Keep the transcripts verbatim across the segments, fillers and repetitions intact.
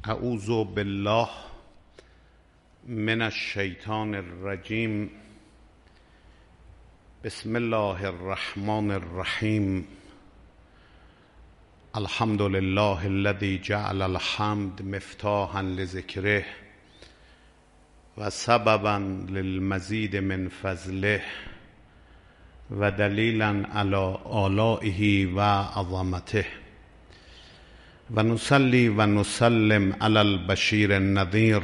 اعوذ بالله من الشیطان الرجیم. بسم الله الرحمن الرحیم. الحمد لله الذي جعل الحمد مفتاحا لذکره و سببا للمزید من فضله و دلیلا علی آلائه و عظمته و نصلی و نسلم علی البشیر النذیر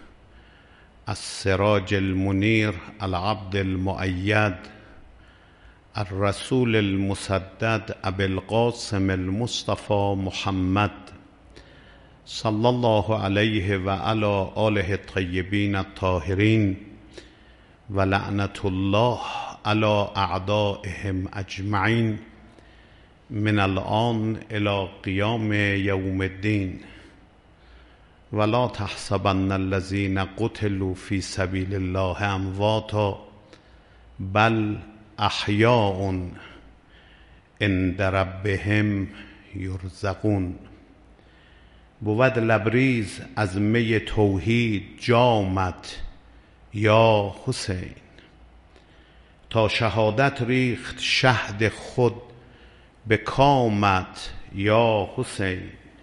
السراج المنیر العبد المؤید الرسول المسدد ابی القاسم المصطفى محمد صلی الله علیه و علی آله الطیبین الطاهرین و لعنت الله علی اعدائهم اجمعین من الآن الى قیام یوم الدین. ولا تحسبن الذین قتلوا فی سبیل الله امواتا بل احیاء عند ربهم یرزقون. بود لبریز از می توحید جامت یا حسین، تا شهادت ریخت شهد خود به کامت یا حسین.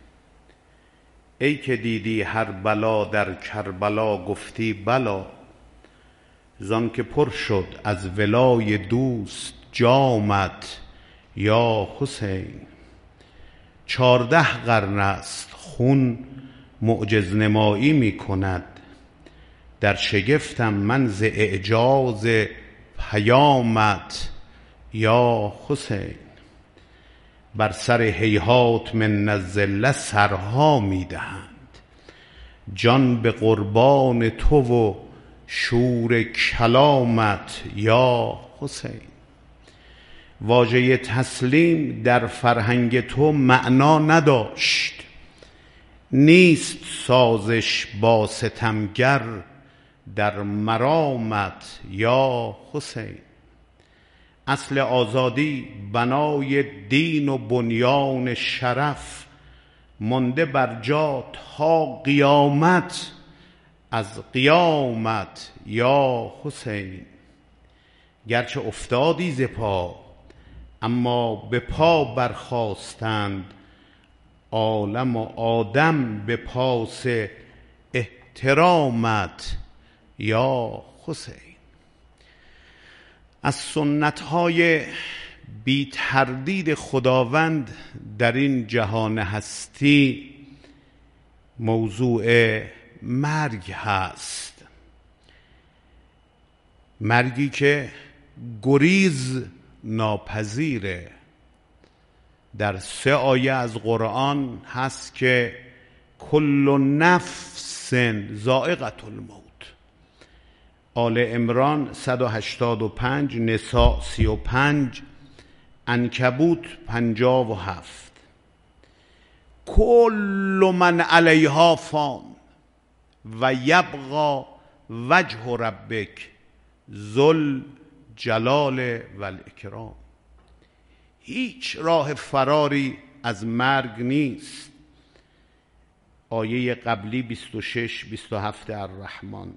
ای که دیدی هر بلا در کربلا گفتی بلا، زان که پر شد از ولای دوست جامت یا حسین. چارده قرن است خون معجز نمایی می کند، در شگفتم من ز اعجاز پیامت یا حسین. بر سر هیهات من الذله سرها می دهند، جان به قربان تو و شور کلامت یا حسین. واژه تسلیم در فرهنگ تو معنا نداشت، نیست سازش با ستمگر در مرامت یا حسین. اصل آزادی بنای دین و بنیان شرف، مانده بر جا تا قیامت از قیامت یا حسین. گرچه افتادی ز پا اما به پا برخاستند، عالم و آدم به پاس احترامت یا حسین. از سنت‌های بی تردید خداوند در این جهان هستی موضوع مرگ هست. مرگی که گریز ناپذیره. در سه آیه از قرآن هست که کل نفس ذائقة الموت. آل عمران صد و هشتاد و پنج، نساء سی و پنج، عنکبوت پنجاه و هفت. کل من علیها فان و یبقی وجه ربک ذو الجلال و الاکرام. هیچ راه فراری از مرگ نیست. آیه قبلی بیست و شش بیست و هفت الرحمن.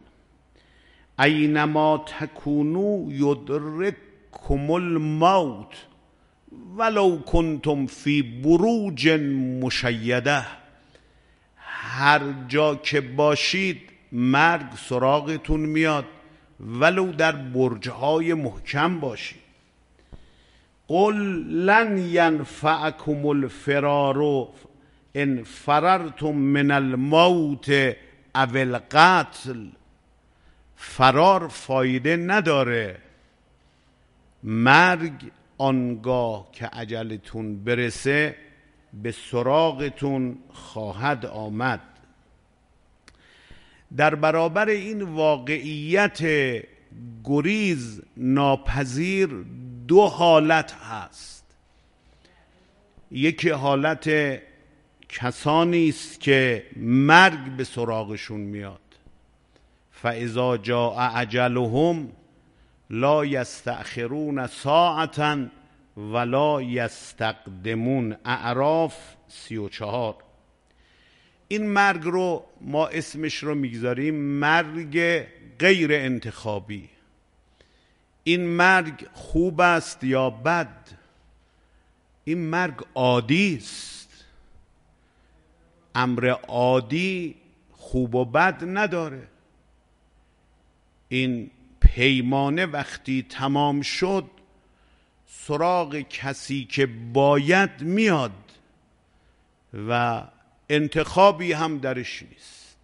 اینما تکونوا یدرککم الموت ولو کنتم فی بروج مشیده. هر جا که باشید مرگ سراغتون میاد، ولو در برج‌های محکم باشید. قل لن ینفعکم الفرار ان فررتم من الموت او القتل. فرار فایده نداره، مرگ آنگاه که اجلتون برسه به سراغتون خواهد آمد. در برابر این واقعیت گریز ناپذیر دو حالت هست. یکی حالت کسانی است که مرگ به سراغشون میاد، فاذا جاء اجلهم لا یستأخرون ساعة ولا یستقدمون. اعراف سی و چهار. این مرگ رو ما اسمش رو میگذاریم مرگ غیر انتخابی. این مرگ خوب است یا بد؟ این مرگ عادی است. امر عادی خوب و بد نداره. این پیمانه وقتی تمام شد سراغ کسی که باید میاد و انتخابی هم درش نیست.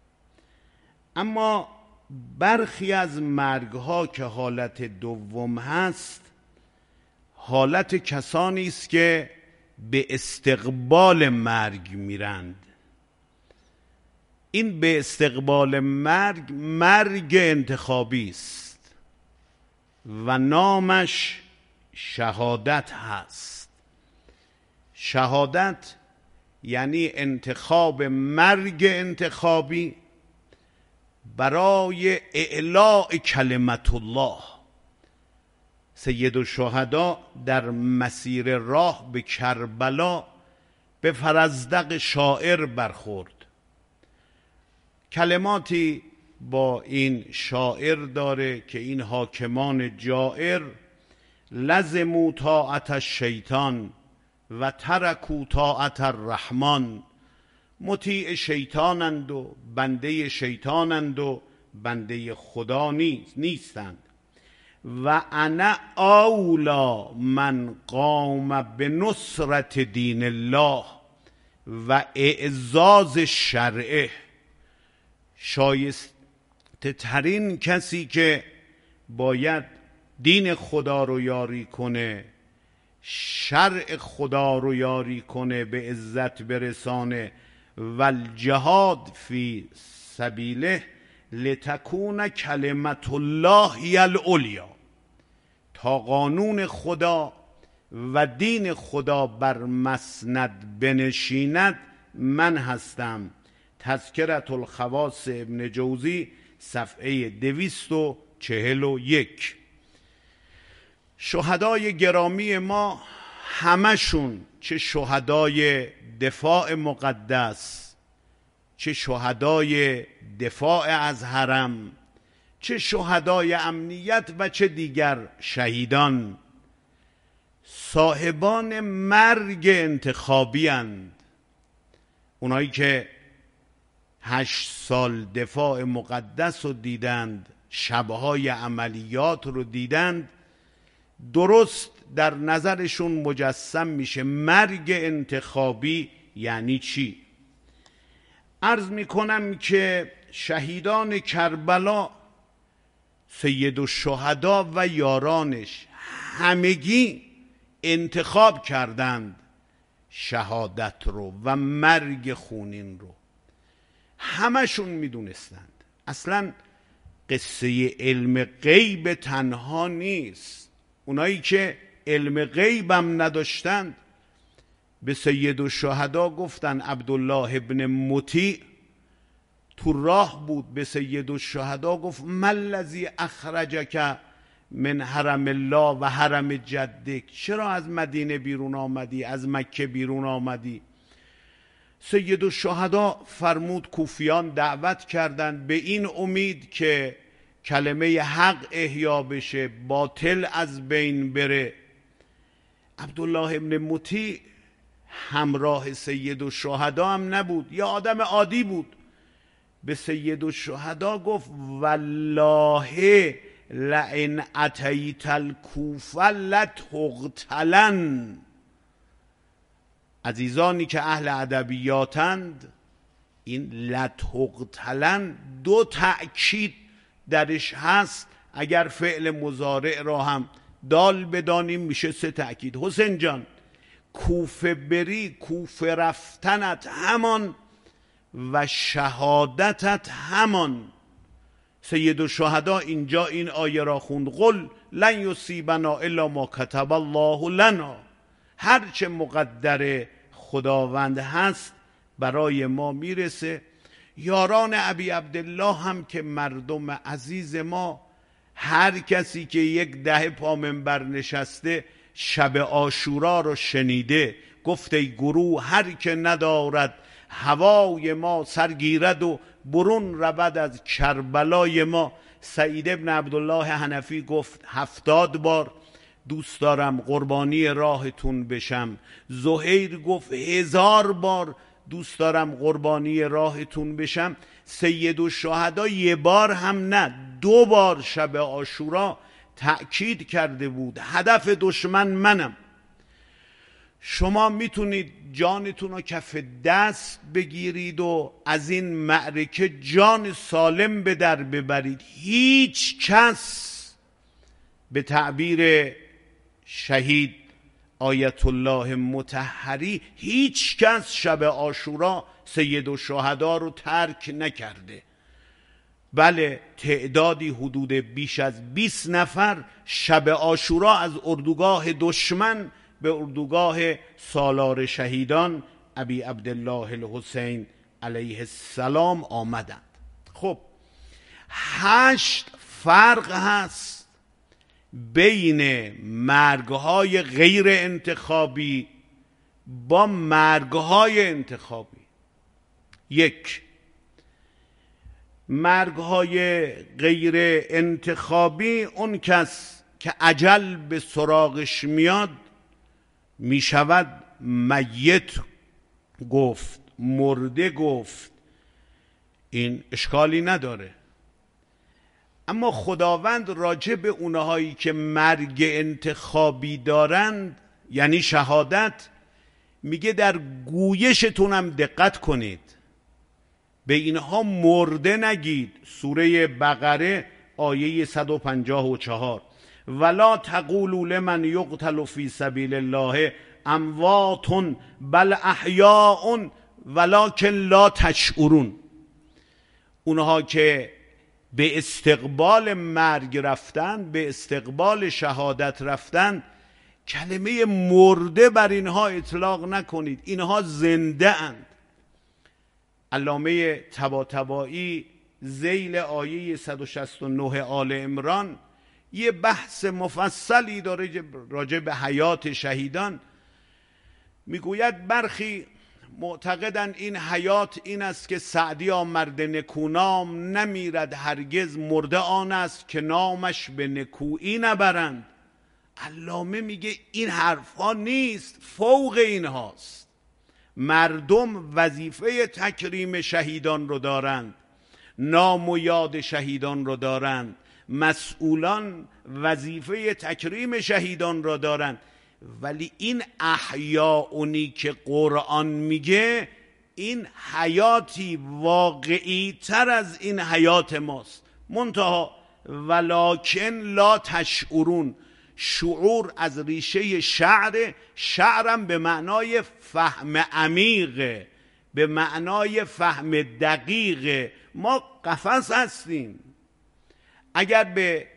اما برخی از مرگ‌ها که حالت دوم هست حالت کسانی است که به استقبال مرگ میرند. این به استقبال مرگ مرگ انتخابی است و نامش شهادت هست. شهادت یعنی انتخاب مرگ انتخابی برای اعلاء کلمت الله. سید الشهدا در مسیر راه به کربلا به فرزدق شاعر برخورد. کلماتی با این شاعر داره که این حاکمان جائر لزموا طاعت الشیطان و ترکوا طاعت الرحمن، مطیع شیطانند و بنده شیطانند و بنده خدا نیستند. و انا اولا من قام به نصرت دین الله و اعزاز شرعه. شایسته ترین کسی که باید دین خدا رو یاری کنه، شرع خدا رو یاری کنه، به عزت برسانه، و الجهاد فی سبیله لتکون کلمت الله هی العلیا، تا قانون خدا و دین خدا بر مسند بنشیند من هستم. تذکرة الخواص ابن جوزی صفحه دویست و چهل و یک. شهدای گرامی ما همشون، چه شهدای دفاع مقدس، چه شهدای دفاع از حرم، چه شهدای امنیت و چه دیگر شهیدان، صاحبان مرگ انتخابی اند. اونایی که هشت سال دفاع مقدس رو دیدند، شبهای عملیات رو دیدند، درست در نظرشون مجسم میشه مرگ انتخابی یعنی چی. عرض میکنم که شهیدان کربلا، سید الشهدا و یارانش همگی انتخاب کردند شهادت رو و مرگ خونین رو. همشون میدونستند. اصلا قصه علم غیب تنها نیست. اونایی که علم غیبم نداشتند به سید الشهدا گفتن. عبدالله ابن مطیع تو راه بود، به سید الشهدا گفت ما الذی اخرجک من حرم الله و حرم جدک، چرا از مدینه بیرون آمدی، از مکه بیرون آمدی؟ سید الشهدا فرمود کوفیان دعوت کردند به این امید که کلمه حق احیا بشه، باطل از بین بره. عبدالله ابن مطیع همراه سید الشهدا هم نبود، یا آدم عادی بود. به سید الشهدا گفت والله لئن اتیت الکوفه لتقتلن. عزیزانی که اهل ادبیاتند، این لتقتلن دو تأکید درش هست. اگر فعل مضارع را هم دال بدانیم میشه سه تأکید. حسین جان کوفه بری، کوفه رفتنت همان و شهادتت همان. سید الشهدا اینجا این آیه را خوند قل لن یصیبنا الا ما کتب الله لنا. هرچه مقدر خداوند هست برای ما میرسه. یاران ابی عبدالله هم که مردم عزیز ما، هر کسی که یک دهه پا منبر نشسته شب عاشورا رو شنیده، گفت ای گروه هر که ندارد هوای ما سرگیرد و برون رود از کربلای ما. سعید ابن عبدالله حنفی گفت هفتاد بار دوست دارم قربانی راهتون بشم. زهیر گفت هزار بار دوست دارم قربانی راهتون بشم. سید الشهدا یه بار هم نه، دو بار شب عاشورا تأکید کرده بود هدف دشمن منم. شما میتونید جانتون رو کف دست بگیرید و از این معرکه جان سالم به در ببرید. هیچ کس به تعبیر شهید آیت الله مطهری، هیچ کس شب عاشورا سید الشهدا رو ترک نکرده. بله تعدادی حدود بیش از بیست نفر شب عاشورا از اردوگاه دشمن به اردوگاه سالار شهیدان ابی عبدالله الحسین علیه السلام آمدند. خب هشت فرق هست بین مرگهای غیر انتخابی با مرگهای انتخابی. یک، مرگهای غیر انتخابی اون کس که اجل به سراغش میاد میشود میت گفت، مرده گفت، این اشکالی نداره. اما خداوند راجع به اونهایی که مرگ انتخابی دارند یعنی شهادت میگه در گویشتونم دقت کنید، به اینها مرده نگید. سوره بقره آیه صد و پنجاه و چهار ولا تقولوا لمن یقتل فی سبیل الله اموات بل احیاء ولکن لا تشعرون. اونها که به استقبال مرگ رفتن، به استقبال شهادت رفتن، کلمه مرده بر اینها اطلاق نکنید، اینها زنده اند. علامه طباطبایی ذیل آیه صد و شصت و نه آل عمران یه بحث مفصلی داره راجع به حیات شهیدان. میگوید برخی معتقدند این حیات این است که سعدی مرد نکونام نمیرد هرگز، مرده آن است که نامش به نکویی نبرند. علامه میگه این حرفا نیست، فوق این هاست. مردم وظیفه تکریم شهیدان رو دارند، نام و یاد شهیدان رو دارند، مسئولان وظیفه تکریم شهیدان را دارند. ولی این احیاونی که قرآن میگه این حیاتی واقعی تر از این حیات ماست. منتها ولکن لا تشعرون، شعور از ریشه شعر، شعرم به معنای فهم عمیق، به معنای فهم دقیق. ما قفس هستیم. اگر به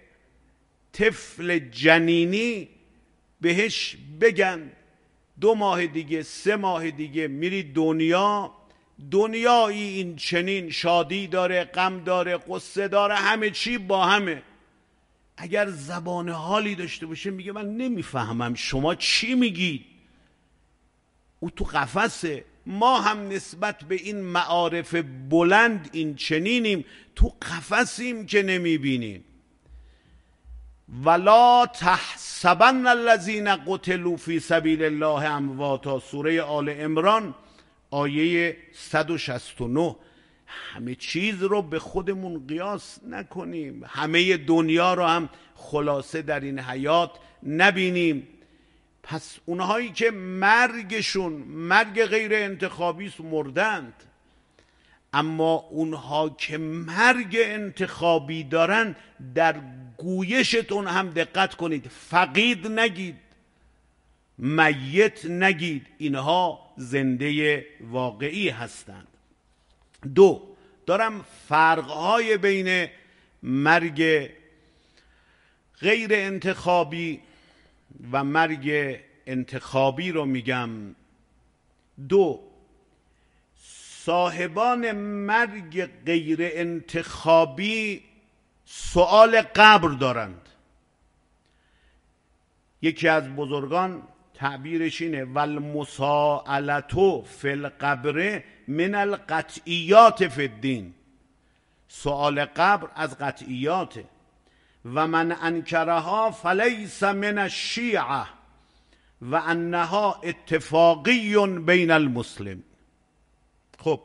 طفل جنینی بهش بگن دو ماه دیگه، سه ماه دیگه میری دنیا، دنیایی این چنین شادی داره، غم داره، قصه داره، همه چی با همه. اگر زبان حالی داشته باشه میگه من نمیفهمم شما چی میگید. او تو قفسه. ما هم نسبت به این معارف بلند این چنینیم، تو قفسیم که نمیبینیم. ولا تحسبن الذين قتلوا فی سبیل الله امواتا، سوره آل عمران آیه صد و شصت و نه. همه چیز رو به خودمون قیاس نکنیم، همه دنیا رو هم خلاصه در این حیات نبینیم. پس اونهایی که مرگشون مرگ غیر انتخابی است مردند، اما اونها که مرگ انتخابی دارن در گویشتون هم دقت کنید، فقید نگید، میت نگید، اینها زنده واقعی هستند. دو، دارم فرقهای بین مرگ غیر انتخابی و مرگ انتخابی رو میگم. دو، صاحبان مرگ غیر انتخابی سؤال قبر دارند. یکی از بزرگان تعبیرش اینه والمساءلة فی القبر من القطعیات فی الدین. سؤال قبر از قطعیاته. و من انکرها فلیس من الشیعه و انها اتفاقی بین المسلمین. خب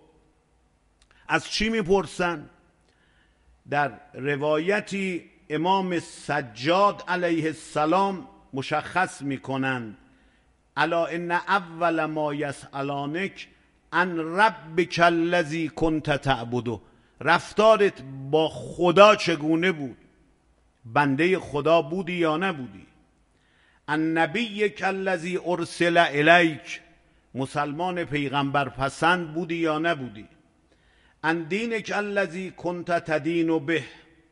از چی میپرسن؟ در روایتی امام سجاد علیه السلام مشخص میکنند الا ان اول ما یسألانک عن ربک الذی کنت تعبده. رفتارت با خدا چگونه بود؟ بنده خدا بودی یا نبودی؟ النبی الذی ارسل الیک. مسلمان پیغمبر پسند بودی یا نبودی؟ ان دینک الذی کنت تدین به.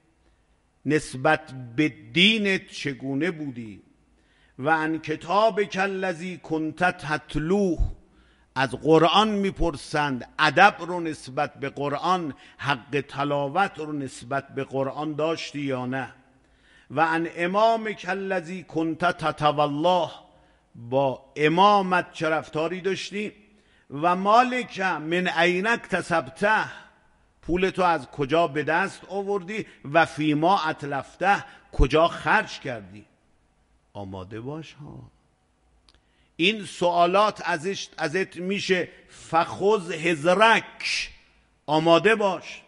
نسبت به دینت چگونه بودی؟ و ان کتابک الذی کنت تتلوه. از قرآن میپرسند ادب رو نسبت به قرآن، حق تلاوت رو نسبت به قرآن داشتی یا نه؟ و ان امامک الذی کنت تتولاه. با امامت چه رفتاری داشتی؟ و مالک من عین اکتسبته. پول تو از کجا به دست آوردی؟ و فیما اتلفته. کجا خرج کردی؟ آماده باش ها. این سوالات ازش ازت میشه فخذ حذرک. آماده باش.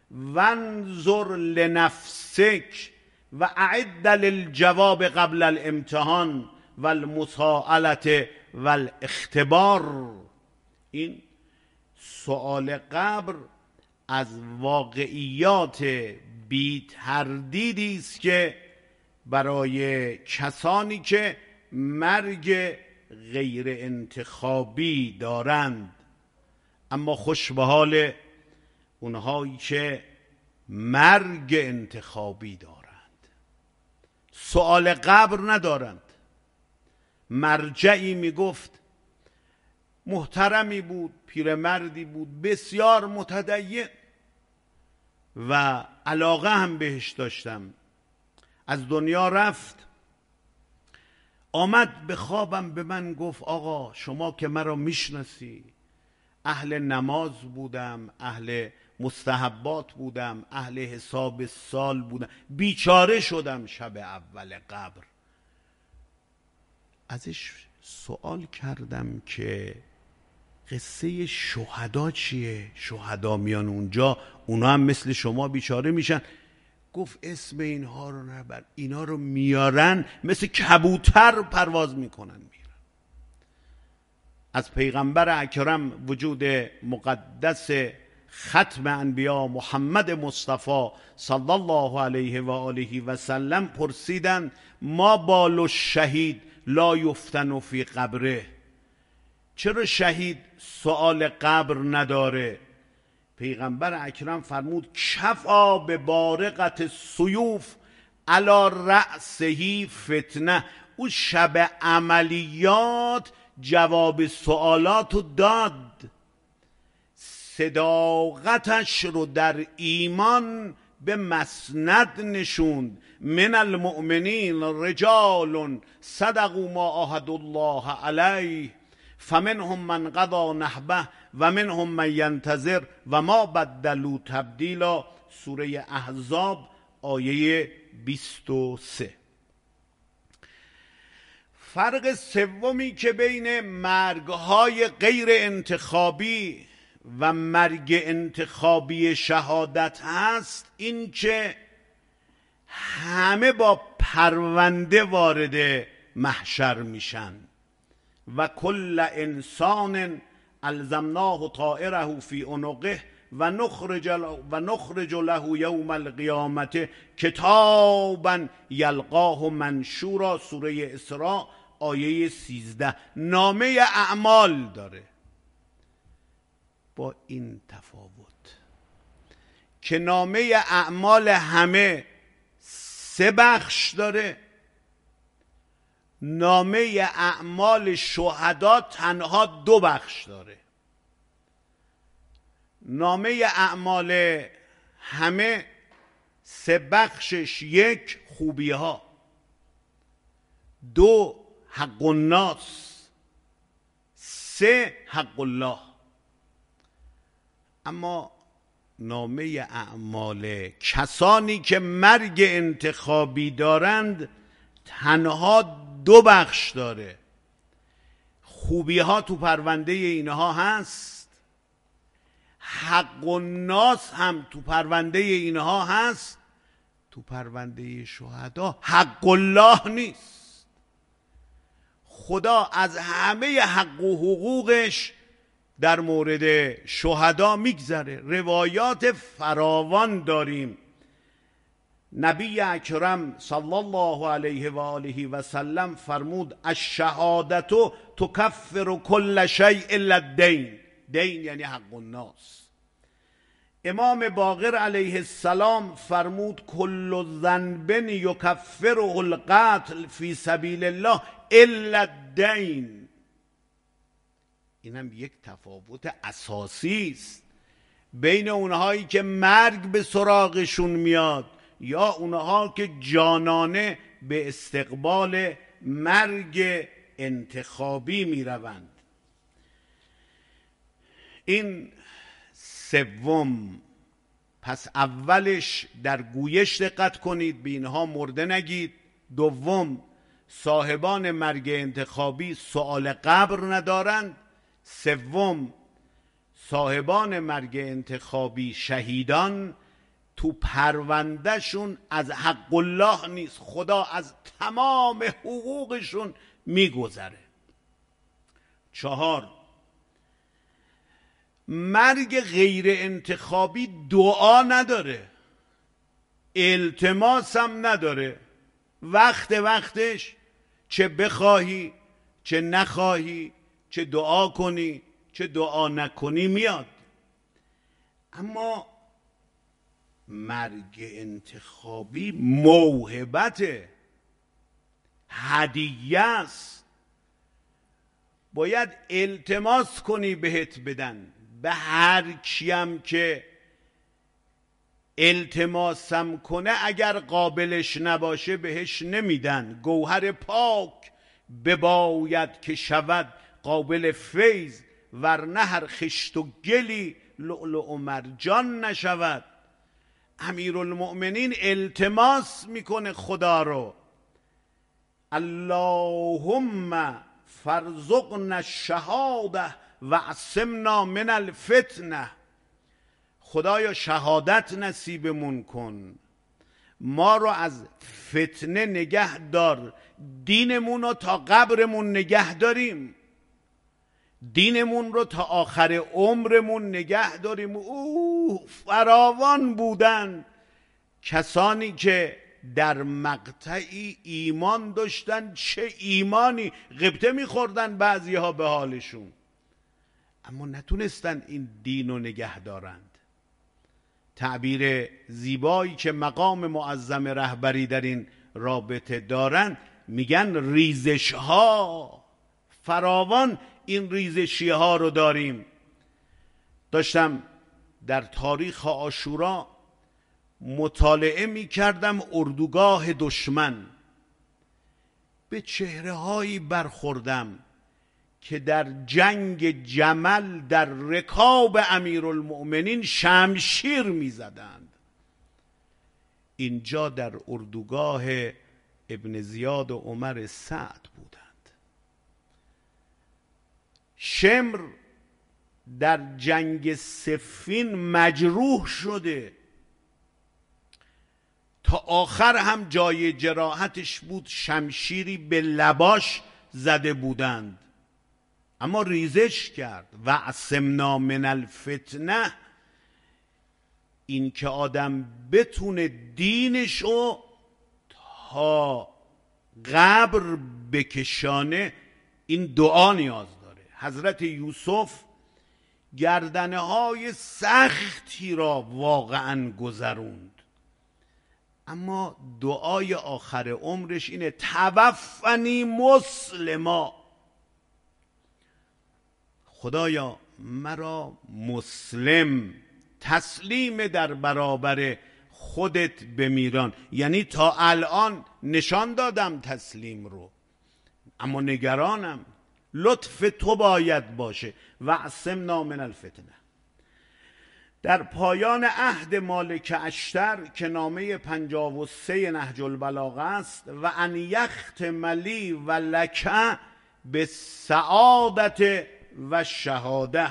وانظر لنفسک و اعد للجواب قبل الامتحان و المساءلة و الاختبار. این سؤال قبر از واقعیات بی تردیدی است که برای کسانی که مرگ غیر انتخابی دارند، اما خوش به حال اونهایی که مرگ انتخابی دارند. سؤال قبر ندارند. مرجعی میگفت، محترمی بود، پیرمردی بود، بسیار متدین و علاقه هم بهش داشتم. از دنیا رفت، آمد به خوابم به من گفت آقا شما که مرا میشناسی، اهل نماز بودم، اهل مستحبات بودم، اهل حساب سال بودم، بیچاره شدم شب اول قبر. ازش سوال کردم که قصه شهدا چیه؟ شهدا میان اونجا، اونا هم مثل شما بیچاره میشن. گفت اسم اینها رو نبر، اینا رو میارن مثل کبوتر پرواز میکنن میرن. از پیغمبر اکرم وجود مقدس ختم انبیا محمد مصطفی صلی الله علیه و آله و سلم پرسیدن ما بال الشهید لا یفتن فی قبره. چرا شهید سؤال قبر نداره؟ پیغمبر اکرم فرمود کفا به بارقت السیوف علی رأسه فتنه. او شب عملیات جواب سوالاتو داد، صداقتش رو در ایمان به مسند نشوند. من المؤمنین رجال صدقوا ما عاهدوا الله علیه فمنهم من قضی نحبه و منهم من ینتظر و ما بدلوا تبدیلا. سوره احزاب آیه بیست و سه. فرق سومی که بین مرگ‌های غیر انتخابی و مرگ انتخابی شهادت هست این که همه با پرونده وارد محشر میشن. و کل انسان الزمناه طائره فی عنقه و نخرج و نخرج له یوم القیامت کتابا یلقاه منشورا. سوره اسراء آیه سیزده. نامه اعمال داره، با این تفاوت که نامه اعمال همه سه بخش داره، نامه اعمال شهدا تنها دو بخش داره. نامه اعمال همه سه بخشش: یک خوبی ها، دو حق الناس، سه حق الله. اما نامه اعمال کسانی که مرگ انتخابی دارند تنها دو بخش داره. خوبی ها تو پرونده اینها هست، حق الناس هم تو پرونده اینها هست، تو پرونده شهدا حق الله نیست. خدا از همه حق و حقوقش در مورد شهدا میگذره. روایات فراوان داریم. نبی اکرم صلی الله علیه و آله و سلم فرمود الشهادت تکفر کل شیء الا الدین. دین یعنی حق الناس. امام باقر علیه السلام فرمود کل ذنب یکفره القتل فی سبیل الله الا الدین. اینم یک تفاوت اساسی است بین اونهایی که مرگ به سراغشون میاد یا اونها که جانانه به استقبال مرگ انتخابی میروند. این سوم. پس اولش در گویش دقت کنید، به اینها مرده نگید. دوم، صاحبان مرگ انتخابی سؤال قبر ندارند. سوم، صاحبان مرگ انتخابی شهیدان تو پروندهشون از حق الله نیست، خدا از تمام حقوقشون میگذره. چهار، مرگ غیر انتخابی دعا نداره، التماس هم نداره. وقت وقتش چه بخواهی چه نخواهی، چه دعا کنی چه دعا نکنی میاد. اما مرگ انتخابی موهبت، هدیه است. باید التماس کنی بهت بدن. به هر کیم که التماسم کنه اگر قابلش نباشه بهش نمیدن. گوهر پاک بباید که شود قابل فیض، ورنه هر خشت و گلی لؤلؤ و مرجان نشود. امیرالمؤمنین التماس میکنه خدا رو، اللهم فرزقنا الشهاده و عصمنا من الفتنه. خدایا شهادت نصیبمون کن، ما رو از فتنه نگه دار، دینمون رو تا قبرمون نگه داریم، دینمون رو تا آخر عمرمون نگه داریم. اوه فراوان بودن کسانی که در مقطعی ایمان داشتن، چه ایمانی، غبطه میخوردن بعضی ها به حالشون، اما نتونستن این دین رو نگه دارند. تعبیر زیبایی که مقام معظم رهبری در این رابطه دارن، میگن ریزش ها فراوان. این ریزشی ها رو داریم. داشتم در تاریخ عاشورا مطالعه می کردم اردوگاه دشمن، به چهره هایی برخوردم که در جنگ جمل در رکاب امیرالمؤمنین شمشیر می زدند. اینجا در اردوگاه ابن زیاد و عمر سعد بودند. شمر در جنگ صفین مجروح شده، تا آخر هم جای جراحتش بود، شمشیری به لباش زده بودند، اما ریزش کرد. و عصمنا من الفتنه، این که آدم بتونه دینشو تا قبر بکشانه، این دعا نیاز داره. حضرت یوسف گردنه های سختی را واقعا گذروند، اما دعای آخر عمرش اینه توفنی مسلما. خدایا مرا مسلم، تسلیم در برابر خودت بمیران. یعنی تا الان نشان دادم تسلیم رو، اما نگرانم، لطف تو باید باشه. و عصمنا من الفتنه. در پایان عهد مالک اشتر که نامه پنجاه و سه نهج البلاغه است و ان یختم لی و لک به سعادت و شهاده.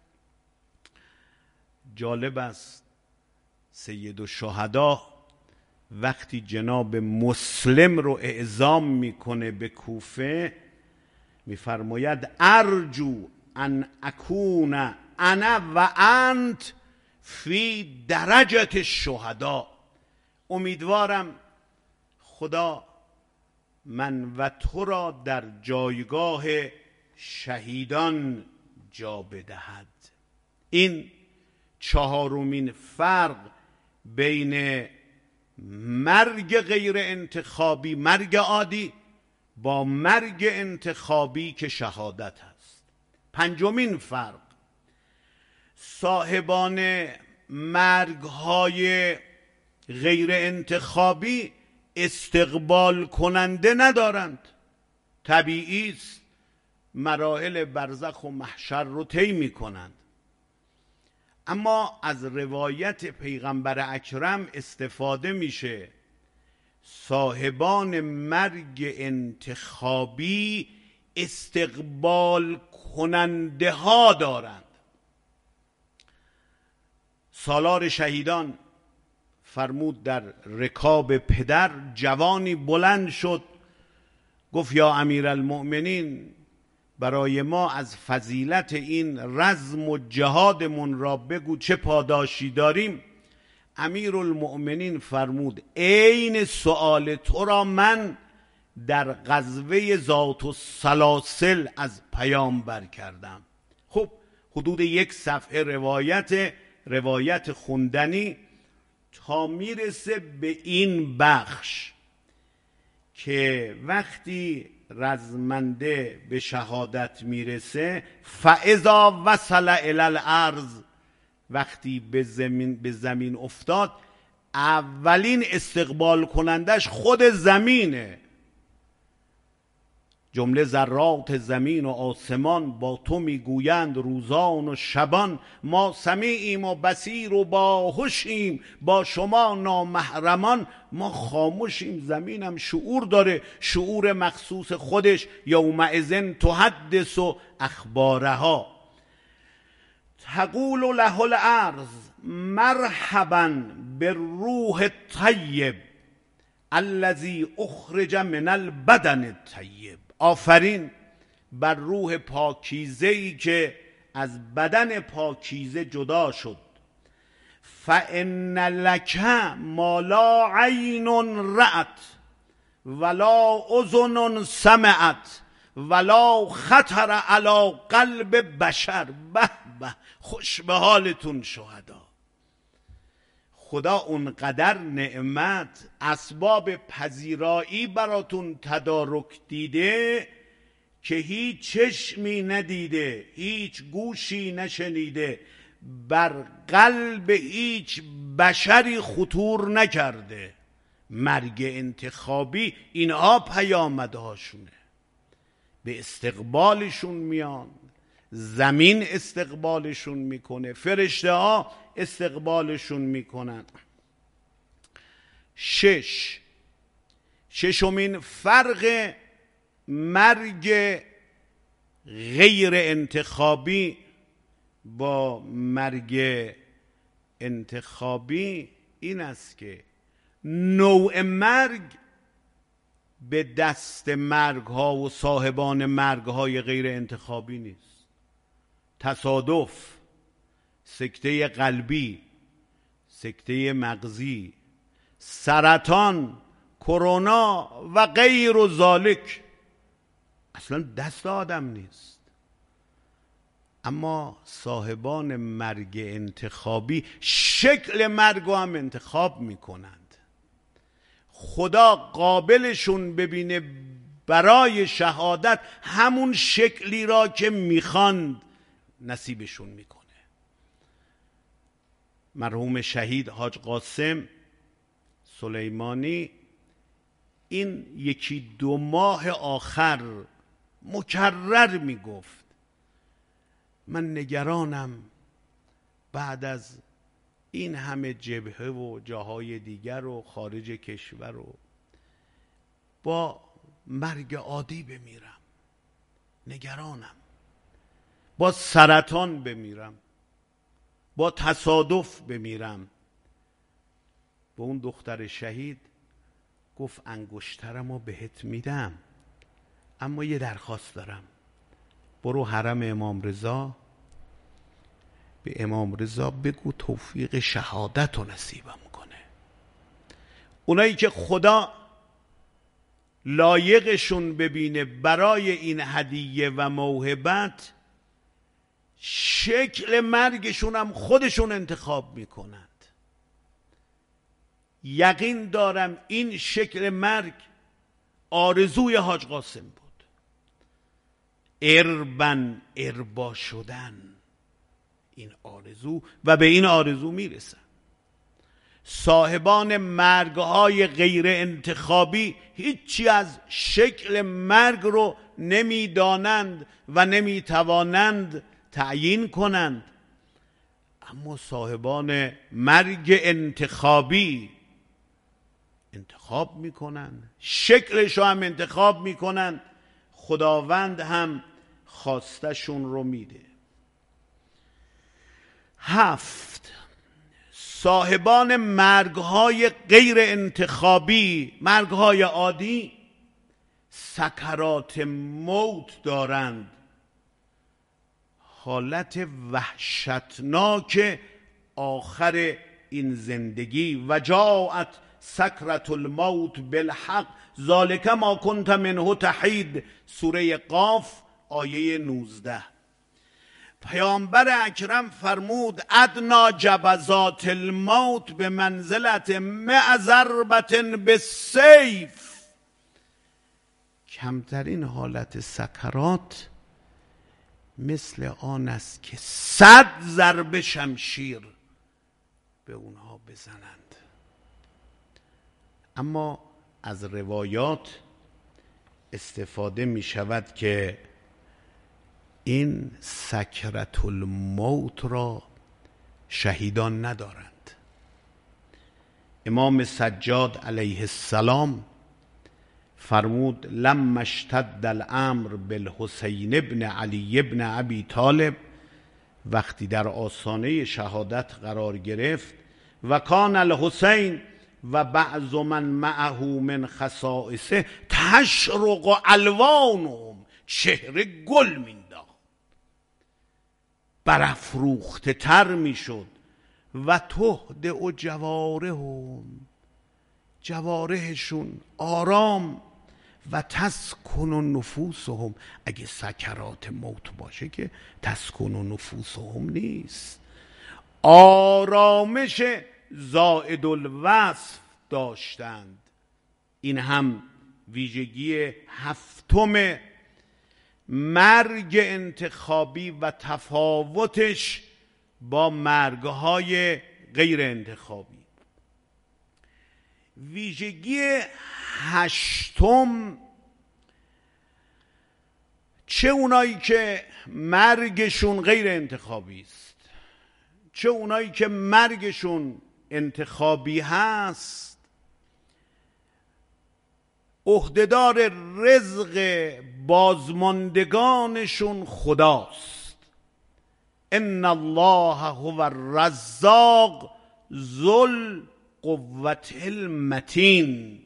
جالب است سید الشهدا وقتی جناب مسلم رو اعزام میکنه به کوفه میفرماید ارجو ان اکون انا و انت فی درجت الشهدا. امیدوارم خدا من و تو را در جایگاه شهیدان جا بدهد. این چهارمین فرق بین مرگ غیر انتخابی، مرگ عادی، با مرگ انتخابی که شهادت هست. پنجمین فرق، صاحبان مرگ‌های غیر انتخابی استقبال کننده ندارند. طبیعی است مراحل برزخ و محشر رو طی می‌کنند، اما از روایت پیغمبر اکرم استفاده میشه صاحبان مرگ انتخابی استقبال کننده ها دارند. سالار شهیدان فرمود در رکاب پدر جوانی بلند شد گفت یا امیرالمؤمنین برای ما از فضیلت این رزم و جهادمون را بگو، چه پاداشی داریم؟ امیرالمؤمنین فرمود عین سؤال تو را من در غزوه ذات السلاسل از پیامبر کردم. خب حدود یک صفحه روایت روایت خوندنی تا میرسه به این بخش که وقتی رزمنده به شهادت میرسه فاذا وصل الی الارض، وقتی به زمین به زمین افتاد اولین استقبال کنندش خود زمینه. جمله ذرات زمین و آسمان با تو میگویند روزان و شبان، ما سمیعیم و بصیر و باهوشیم با شما نامحرمان. ما خاموشیم، زمینم شعور داره، شعور مخصوص خودش. یومئذ تحدث اخبارها تقول له الارض مرحبا بالروح الطیب الذی اخرج من البدن الطیب. آفرین بر روح پاکیزه‌ای که از بدن پاکیزه جدا شد. فإن لک ما لا عین رأت ولا اذن سمعت ولا خطر علی قلب بشر. به به، خوش به حالتون شهدا. خدا اونقدر نعمت اسباب پذیرایی براتون تدارک دیده که هیچ چشمی ندیده، هیچ گوشی نشنیده، بر قلب هیچ بشری خطور نکرده. مرگ انتخابی اینها پیامدهاشونه. به استقبالشون میان، زمین استقبالشون میکنه، فرشته ها استقبالشون میکنن. شش ششمین فرق مرگ غیر انتخابی با مرگ انتخابی این است که نوع مرگ به دست مرگ ها و صاحبان مرگ های غیر انتخابی نیست. تصادف، سکته قلبی، سکته مغزی، سرطان، کرونا و غیر و ذالک اصلا دست آدم نیست. اما صاحبان مرگ انتخابی شکل مرگ رو هم انتخاب میکنند. خدا قابلشون ببینه برای شهادت همون شکلی را که میخواند نصیبشون میکنه. مرحوم شهید حاج قاسم سلیمانی این یکی دو ماه آخر مکرر میگفت من نگرانم بعد از این همه جبهه و جاهای دیگر و خارج کشور و با مرگ عادی بمیرم، نگرانم. با سرطان بمیرم، با تصادف بمیرم. به اون دختر شهید گفت انگشترم رو بهت میدم، اما یه درخواست دارم، برو حرم امام رضا، به امام رضا بگو توفیق شهادت رو نصیبم کنه. اونایی که خدا لایقشون ببینه برای این هدیه و موهبت، شکل مرگشون هم خودشون انتخاب میکنند. یقین دارم این شکل مرگ آرزوی حاج قاسم بود، اربن اربا شدن، این آرزو، و به این آرزو میرسن. صاحبان مرگهای غیر انتخابی هیچی از شکل مرگ رو نمیدانند و نمیتوانند تعیین کنند، اما صاحبان مرگ انتخابی انتخاب میکنن، شکلش رو هم انتخاب میکنن، خداوند هم خواستشون رو میده. هفت، صاحبان مرگهای غیر انتخابی، مرگهای عادی، سکرات موت دارند، حالت وحشتناک آخر این زندگی. و جاءت سکرت الموت بالحق ذالک ما کنت منه تحید، سوره قاف آیه نوزده. پیامبر اکرم فرمود ادنا جبزات الموت به منزلت مع ضربة بالسیف، کمترین حالت سکرات مثل آن است که صد ضربه شمشیر به اونها بزنند. اما از روایات استفاده می شود که این سکرت الموت را شهیدان ندارند. امام سجاد علیه السلام فرمود لما اشتد الامر بالحسین ابن علی ابن ابی طالب، وقتی در آستانه شهادت قرار گرفت، و کان الحسین و بعض من معه من خصائصه تشرق الوانهم، چهره گل مینداخت، برافروخته تر میشد. و تهدئ جوارحهم، جوارحشون آرام، و تسکن نفوسهم، اگه سکرات موت باشه که تسکن نفوسهم نیست، آرامش زائد الوصف داشتند. این هم ویژگی هفتم مرگ انتخابی و تفاوتش با مرگهای غیر انتخابی. ویژگی هشتم، چه اونایی که مرگشون غیر انتخابی است، چه اونایی که مرگشون انتخابی هست، عهدهدار رزق بازماندگانشون خداست. ان الله هو الرزاق ذو القوة المتین.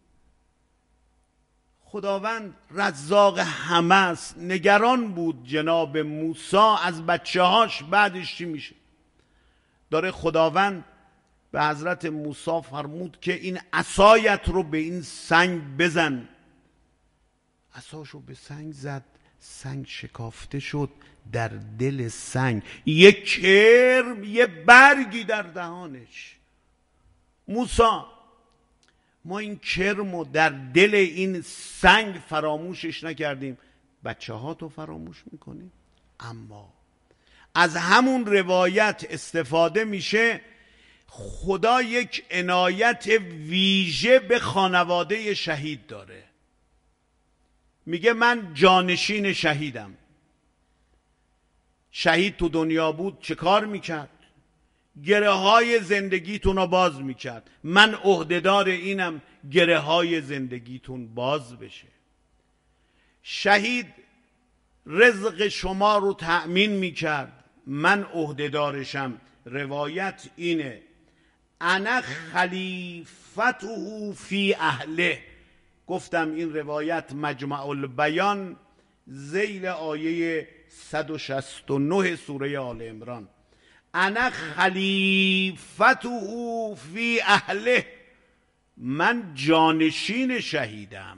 خداوند رزاق همه است. نگران بود جناب موسی از بچه هاش بعدش چی میشه. داره خداوند به حضرت موسی فرمود که این عصایت رو به این سنگ بزن. عصاشو به سنگ زد، سنگ شکافته شد، در دل سنگ یک کرم، یه برگی در دهانش. موسی ما این کرمو در دل این سنگ فراموشش نکردیم، بچه ها تو فراموش میکنیم. اما از همون روایت استفاده میشه خدا یک عنایت ویژه به خانواده شهید داره. میگه من جانشین شهیدم. شهید تو دنیا بود چه کار میکرد؟ گره های زندگیتون رو باز میکرد. من عهدهدار اینم گره های زندگیتون باز بشه. شهید رزق شما رو تأمین میکرد، من عهدهدارشم. روایت اینه انا خلیفته فی اهله. گفتم این روایت مجمع البیان ذیل آیه صد و شصت و نه سوره آل عمران. انا خلیفته فی اهله، من جانشین شهیدم.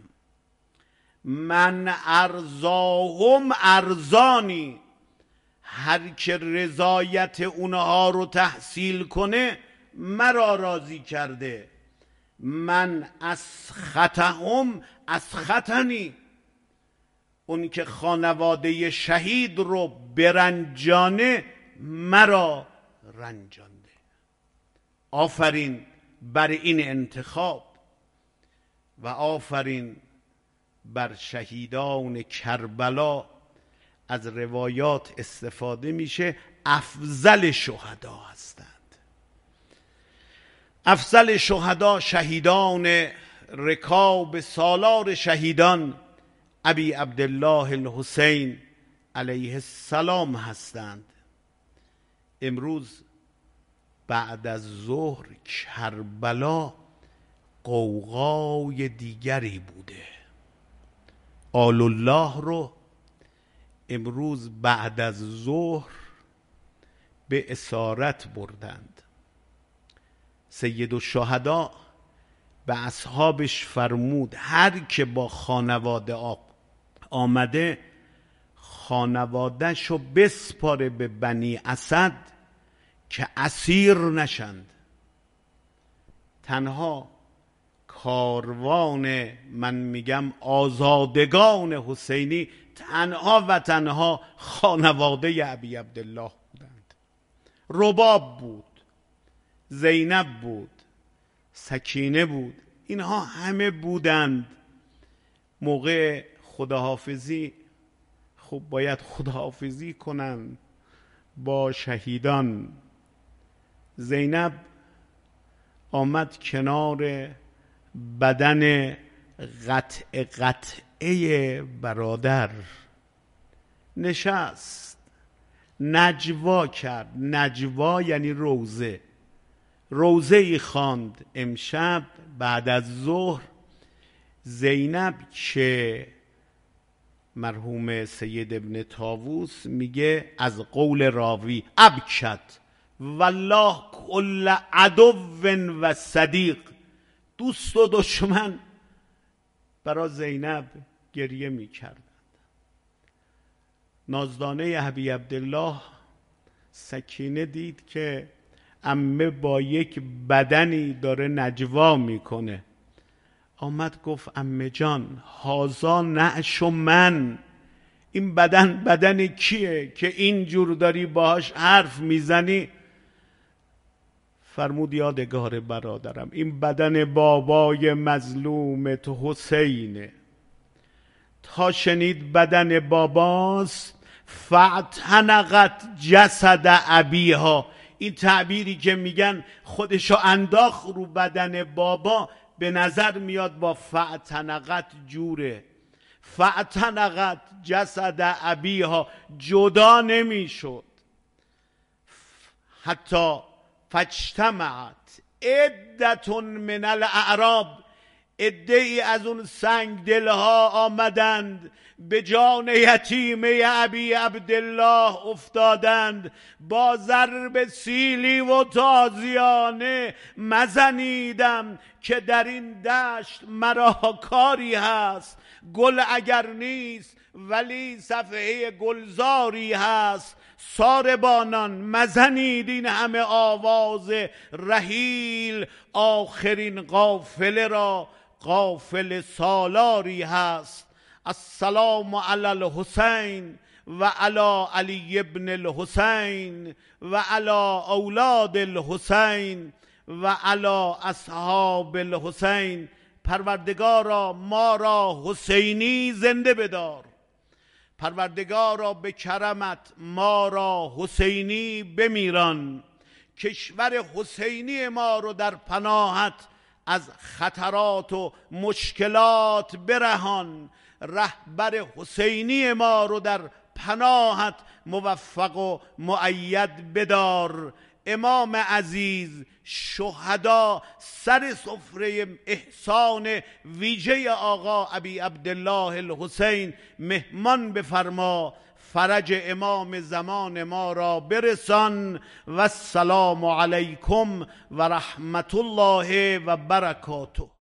من ارزاهم ارزانی، هر که رضایت اونها رو تحصیل کنه مرا راضی کرده. من اسخطهم اسخطنی، اون که خانواده شهید رو برنجانه مرا رنجانده. آفرین بر این انتخاب و آفرین بر شهیدان کربلا. از روایات استفاده میشه افضل شهدا هستند. افضل شهدا شهیدان رکاب سالار شهیدان ابی عبدالله الحسین علیه السلام هستند. امروز بعد از ظهر کربلا غوغای دیگری بوده. آل الله رو امروز بعد از ظهر به اسارت بردند. سید الشهدا به اصحابش فرمود هر که با خانواده آمده خانواده‌شو بسپاره به بنی اسد که اسیر نشند. تنها کاروان من میگم آزادگان حسینی تنها و تنها خانواده ابی عبدالله بودند. رباب بود، زینب بود، سکینه بود، اینها همه بودند. موقع خداحافظی خب باید خداحافظی کنند با شهیدان. زینب آمد کنار بدن قطع قطعه برادر نشست، نجوا کرد. نجوا یعنی روزه. روزه ای خواند امشب بعد از ظهر. زینب که مرحوم سید ابن طاووس میگه از قول راوی ابکت والله کل عدو و صدیق، دوست و دشمن برای زینب گریه میکردند. نازدانه ابی عبدالله سکینه دید که عمه با یک بدنی داره نجوا میکنه. آمد گفت عمه جان هازا نعش من، این بدن بدن کیه که اینجور داری باهاش حرف میزنی؟ فرمود یادگار برادرم این بدن بابای مظلومت حسینه. تا شنید بدن باباست فاعتنقت جسد ابیها، این تعبیری که میگن خودشو انداخت رو بدن بابا به نظر میاد با فاعتنقت جوره. فاعتنقت جسد ابیها، جدا نمیشد. حتی فاجتمعت عدة من الاعراب، عده‌ای از اون سنگ دلها آمدند به جان یتیمه ابی عبدالله افتادند. با ضرب سیلی و تازیانه مزنیدم که در این دشت مرا کاری هست. گل اگر نیست ولی صفحه گلزاری هست. ساربانان مزنید این همه آواز رحیل، آخرین قافله را قافل سالاری هست. السلام علی الحسین و علی علی ابن الحسین و علی اولاد الحسین و علی اصحاب الحسین. پروردگارا ما را حسینی زنده بدار، پروردگارا به کرمت ما را حسینی بمیران کشور حسینی ما رو در پناهت از خطرات و مشکلات برهان. رهبر حسینی ما رو در پناهت موفق و مؤید بدار. امام عزیز، شهدا سر سفره احسان ویژه آقا ابی عبدالله الحسین مهمان بفرما. فرج امام زمان ما را برسان. و السلام علیکم و رحمت الله و برکاته.